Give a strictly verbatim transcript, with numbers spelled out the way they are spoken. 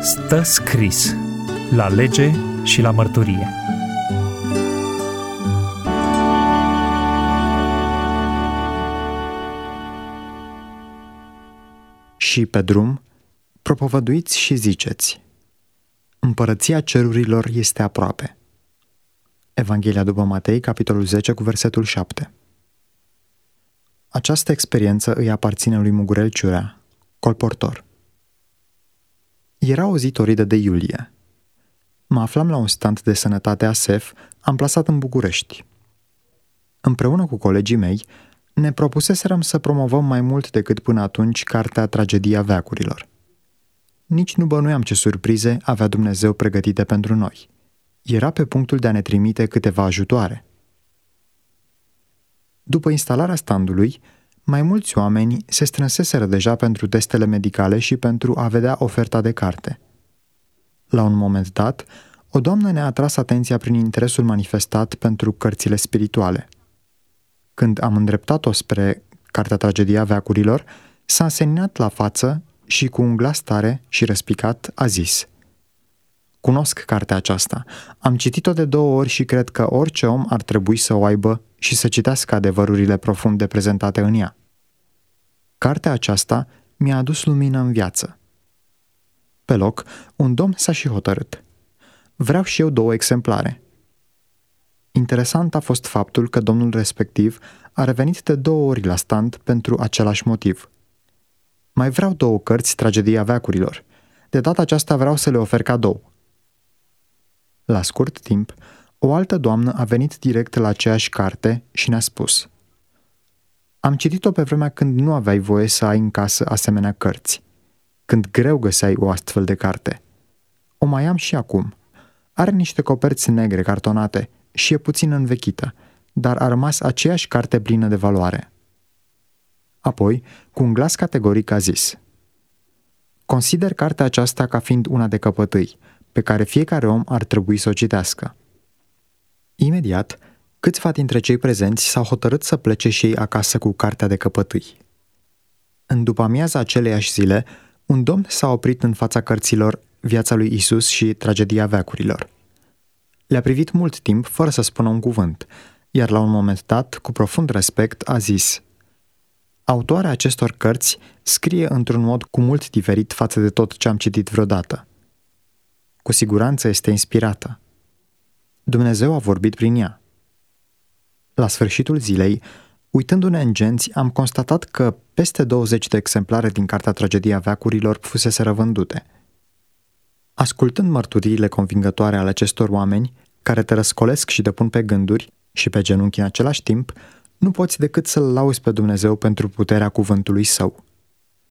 Stă scris la lege și la mărturie. Și pe drum, propovăduiți și ziceți: Împărăția cerurilor este aproape. Evanghelia după Matei, capitolul zece, cu versetul șapte. Această experiență îi aparține lui Mugurel Ciurea, colportor. Era o zi toridă de iulie. Mă aflam la un stand de sănătate A S E F, amplasat în București. Împreună cu colegii mei, ne propuseserăm să promovăm mai mult decât până atunci cartea Tragedia veacurilor. Nici nu bănuiam ce surprize avea Dumnezeu pregătite pentru noi. Era pe punctul de a ne trimite câteva ajutoare. După instalarea standului, mai mulți oameni se strânseseră deja pentru testele medicale și pentru a vedea oferta de carte. La un moment dat, o doamnă ne-a atras atenția prin interesul manifestat pentru cărțile spirituale. Când am îndreptat-o spre cartea Tragedia veacurilor, s-a înseninat la față și cu un glas tare și răspicat a zis: Cunosc cartea aceasta, am citit-o de două ori și cred că orice om ar trebui să o aibă și să citească adevărurile profunde prezentate în ea. Cartea aceasta mi-a adus lumină în viață. Pe loc, un domn s-a și hotărât: Vreau și eu două exemplare. Interesant a fost faptul că domnul respectiv a revenit de două ori la stand pentru același motiv. Mai vreau două cărți Tragedia veacurilor. De data aceasta vreau să le ofer cadou. La scurt timp, o altă doamnă a venit direct la aceeași carte și ne-a spus: Am citit-o pe vremea când nu aveai voie să ai în casă asemenea cărți, când greu găseai o astfel de carte. O mai am și acum. Are niște coperți negre cartonate și e puțin învechită, dar a rămas aceeași carte plină de valoare. Apoi, cu un glas categoric a zis: Consider cartea aceasta ca fiind una de căpătâi, pe care fiecare om ar trebui să o citească. Imediat, câțiva dintre cei prezenți s-au hotărât să plece și ei acasă cu cartea de căpătâi. În după-amiaza aceleiași zile, un domn s-a oprit în fața cărților Viața lui Isus și Tragedia veacurilor. Le-a privit mult timp fără să spună un cuvânt, iar la un moment dat, cu profund respect, a zis: Autoarea acestor cărți scrie într-un mod cu mult diferit față de tot ce am citit vreodată. Cu siguranță este inspirată. Dumnezeu a vorbit prin ea. La sfârșitul zilei, uitându-ne în genți, am constatat că peste douăzeci de exemplare din cartea Tragedia veacurilor fuseseră vândute. Ascultând mărturiile convingătoare ale acestor oameni, care te răscolesc și te pun pe gânduri și pe genunchi în același timp, nu poți decât să-L lauzi pe Dumnezeu pentru puterea cuvântului Său.